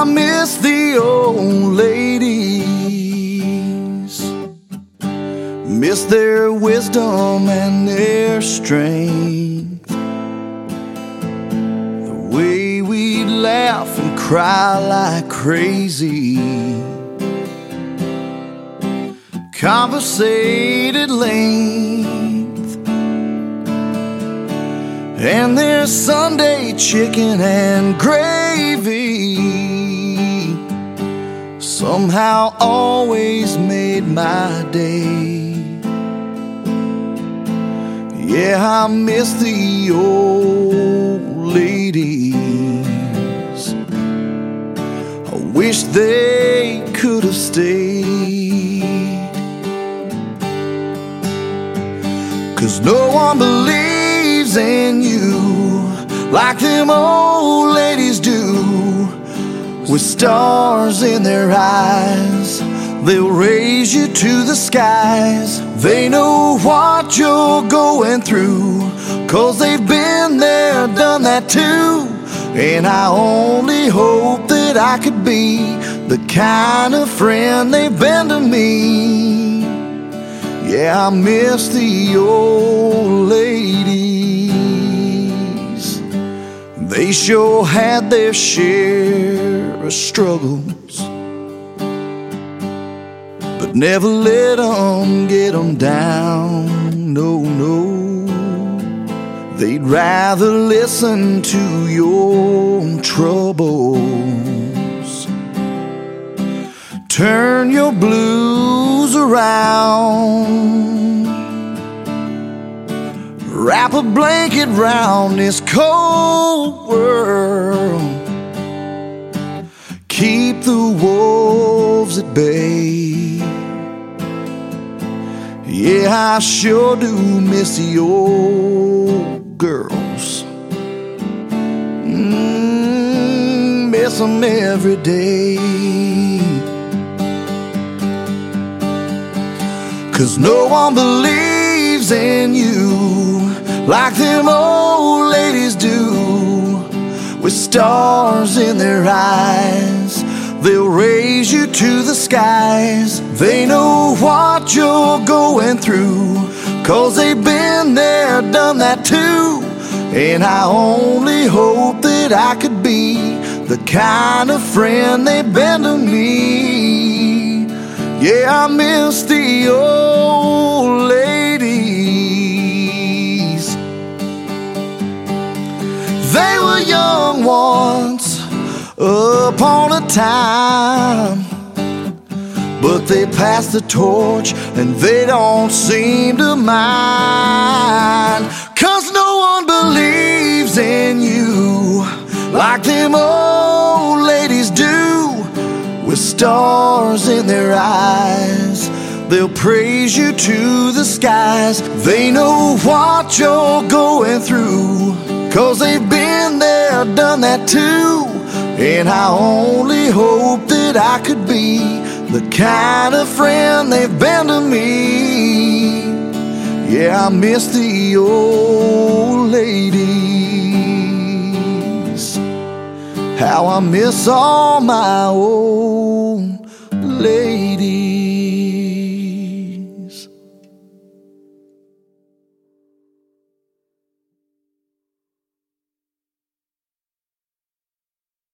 miss the old ladies, miss their wisdom and their strength, the way we'd laugh and cry like crazy, conversate at length, and their Sunday chicken and gravy somehow always made my day. Yeah, I miss the old ladies. I wish they could have stayed, 'cause no one believes in you like them old ladies do. With stars in their eyes, they'll raise you to the skies. They know what you're going through, 'cause they've been there, done that too. And I only hope that I could be the kind of friend they've been to me. Yeah, I miss the old ladies. They sure had their share of struggles, but never let them get them down, no, no. They'd rather listen to your troubles, turn your blues around, wrap a blanket round this cold world, keep the wolves at bay. Yeah, I sure do miss the old girls. Miss them every day. 'Cause no one believes in you like them old ladies do. With stars in their eyes, they'll raise you to the skies. They know what you're going through, 'cause they've been there, done that too. And I only hope that I could be the kind of friend they've been to me. Yeah, I miss the old ladies. They were young once upon a time, but they passed the torch and they don't seem to mind. 'Cause no one believes in you like them old ladies do. With stars in their eyes, they'll praise you to the skies. They know what you're going through, 'cause they've been there, done that too. And I only hope that I could be the kind of friend they've been to me. Yeah, I miss the old ladies. How I miss all my old ladies.